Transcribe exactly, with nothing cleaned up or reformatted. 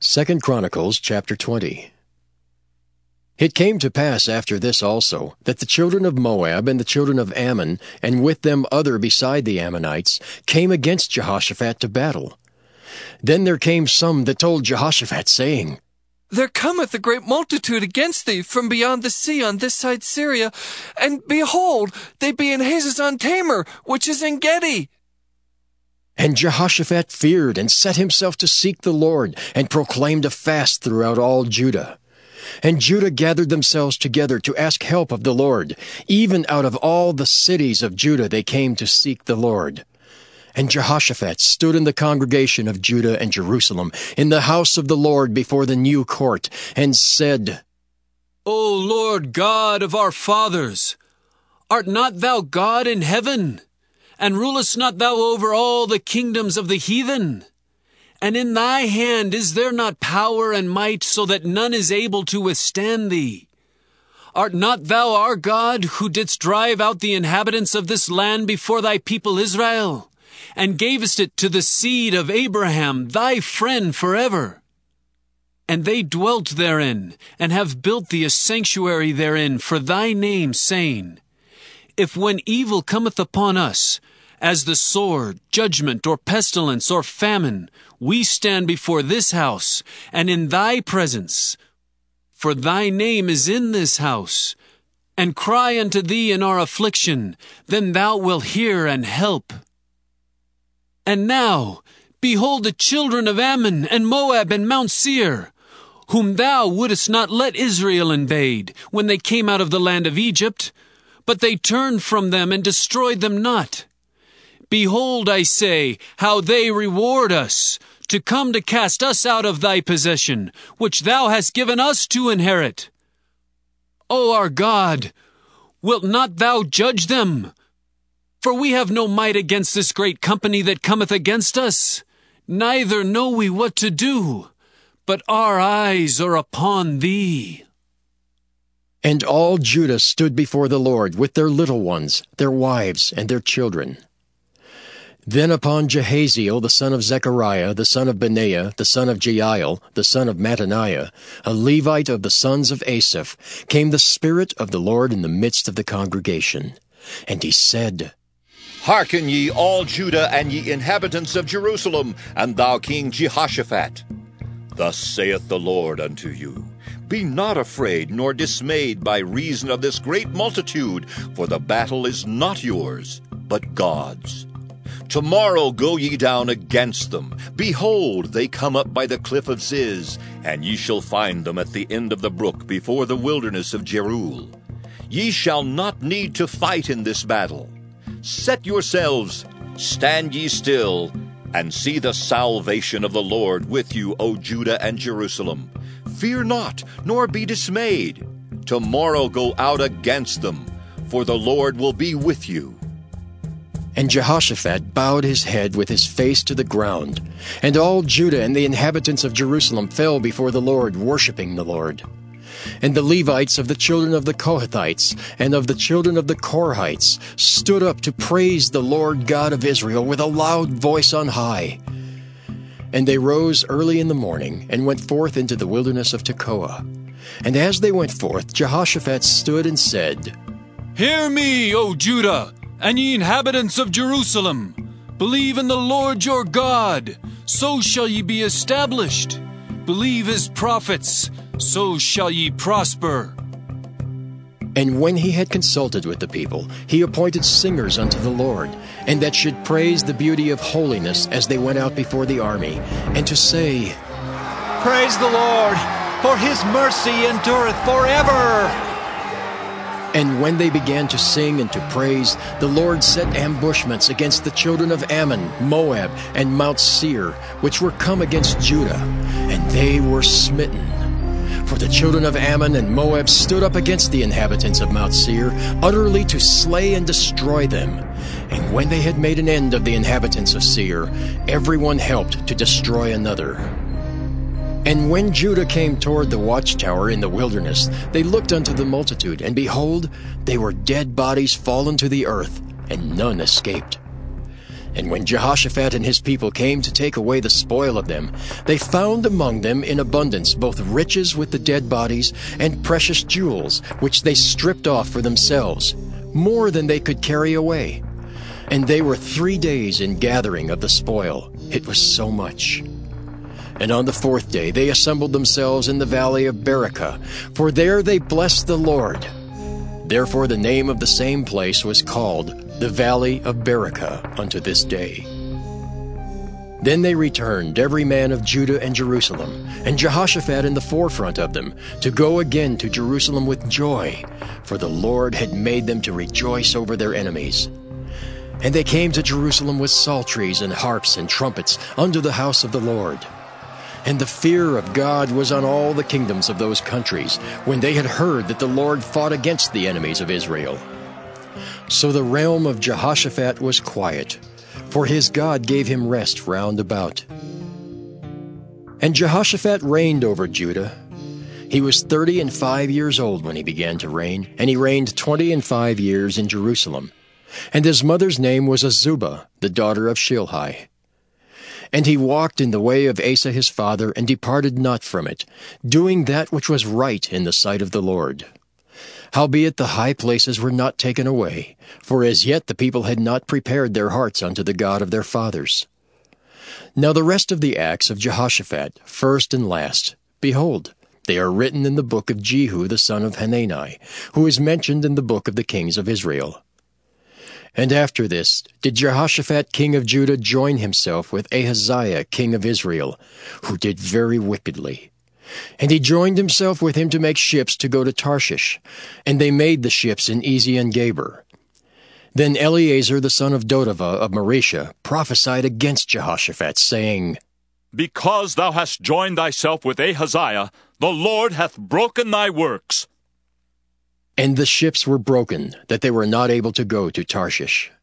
Second Chronicles chapter twenty. It came to pass after this also, that the children of Moab and the children of Ammon, and with them other beside the Ammonites, came against Jehoshaphat to battle. Then there came some that told Jehoshaphat, saying, There cometh a great multitude against thee from beyond the sea on this side Syria, and behold, they be in Hazazon Tamar, which is En Gedi. And Jehoshaphat feared, and set himself to seek the Lord, and proclaimed a fast throughout all Judah. And Judah gathered themselves together to ask help of the Lord. Even out of all the cities of Judah they came to seek the Lord. And Jehoshaphat stood in the congregation of Judah and Jerusalem, in the house of the Lord before the new court, and said, O Lord God of our fathers, art not thou God in heaven? And rulest not thou over all the kingdoms of the heathen? And in thy hand is there not power and might, so that none is able to withstand thee? Art not thou our God, who didst drive out the inhabitants of this land before thy people Israel, and gavest it to the seed of Abraham, thy friend forever? And they dwelt therein, and have built thee a sanctuary therein for thy name, saying, If when evil cometh upon us, as the sword, judgment, or pestilence, or famine, we stand before this house, and in thy presence, for thy name is in this house, and cry unto thee in our affliction, then thou wilt hear and help. And now, behold the children of Ammon, and Moab, and Mount Seir, whom thou wouldest not let Israel invade, when they came out of the land of Egypt, but they turned from them and destroyed them not. Behold, I say, how they reward us, to come to cast us out of thy possession, which thou hast given us to inherit. O our God, wilt not thou judge them? For we have no might against this great company that cometh against us, neither know we what to do, but our eyes are upon thee. And all Judah stood before the Lord with their little ones, their wives, and their children. Then upon Jehaziel the son of Zechariah, the son of Benaiah, the son of Jeiel, the son of Mattaniah, a Levite of the sons of Asaph, came the Spirit of the Lord in the midst of the congregation. And he said, Hearken ye all Judah and ye inhabitants of Jerusalem, and thou King Jehoshaphat. Thus saith the Lord unto you, Be not afraid nor dismayed by reason of this great multitude, for the battle is not yours, but God's. Tomorrow go ye down against them. Behold, they come up by the cliff of Ziz, and ye shall find them at the end of the brook before the wilderness of Jeruel. Ye shall not need to fight in this battle. Set yourselves, stand ye still, and see the salvation of the Lord with you, O Judah and Jerusalem. Fear not, nor be dismayed. Tomorrow go out against them, for the Lord will be with you. And Jehoshaphat bowed his head with his face to the ground. And all Judah and the inhabitants of Jerusalem fell before the Lord, worshiping the Lord. And the Levites of the children of the Kohathites and of the children of the Korhites stood up to praise the Lord God of Israel with a loud voice on high. And they rose early in the morning and went forth into the wilderness of Tekoa. And as they went forth, Jehoshaphat stood and said, Hear me, O Judah, and ye inhabitants of Jerusalem. Believe in the Lord your God, so shall ye be established. Believe his prophets, so shall ye prosper. And when he had consulted with the people, he appointed singers unto the Lord, and that should praise the beauty of holiness as they went out before the army, and to say, Praise the Lord, for his mercy endureth forever. And when they began to sing and to praise, the Lord set ambushments against the children of Ammon, Moab, and Mount Seir, which were come against Judah, and they were smitten. For the children of Ammon and Moab stood up against the inhabitants of Mount Seir, utterly to slay and destroy them. And when they had made an end of the inhabitants of Seir, everyone helped to destroy another. And when Judah came toward the watchtower in the wilderness, they looked unto the multitude, and behold, they were dead bodies fallen to the earth, and none escaped. And when Jehoshaphat and his people came to take away the spoil of them, they found among them in abundance both riches with the dead bodies and precious jewels, which they stripped off for themselves, more than they could carry away. And they were three days in gathering of the spoil. It was so much. And on the fourth day they assembled themselves in the valley of Berachah, for there they blessed the Lord. Therefore the name of the same place was called the Valley of Berachah unto this day. Then they returned, every man of Judah and Jerusalem, and Jehoshaphat in the forefront of them, to go again to Jerusalem with joy, for the Lord had made them to rejoice over their enemies. And they came to Jerusalem with psalteries and harps and trumpets unto the house of the Lord. And the fear of God was on all the kingdoms of those countries, when they had heard that the Lord fought against the enemies of Israel. So the realm of Jehoshaphat was quiet, for his God gave him rest round about. And Jehoshaphat reigned over Judah. He was thirty and five years old when he began to reign, and he reigned twenty and five years in Jerusalem. And his mother's name was Azubah, the daughter of Shilhi. And he walked in the way of Asa his father, and departed not from it, doing that which was right in the sight of the Lord. Howbeit the high places were not taken away, for as yet the people had not prepared their hearts unto the God of their fathers. Now the rest of the acts of Jehoshaphat, first and last, behold, they are written in the book of Jehu the son of Hanani, who is mentioned in the book of the kings of Israel. And after this did Jehoshaphat king of Judah join himself with Ahaziah king of Israel, who did very wickedly. And he joined himself with him to make ships to go to Tarshish, and they made the ships in Ezion-Geber. Then Eleazar the son of Dodavah of Maresha prophesied against Jehoshaphat, saying, Because thou hast joined thyself with Ahaziah, the Lord hath broken thy works. And the ships were broken, that they were not able to go to Tarshish.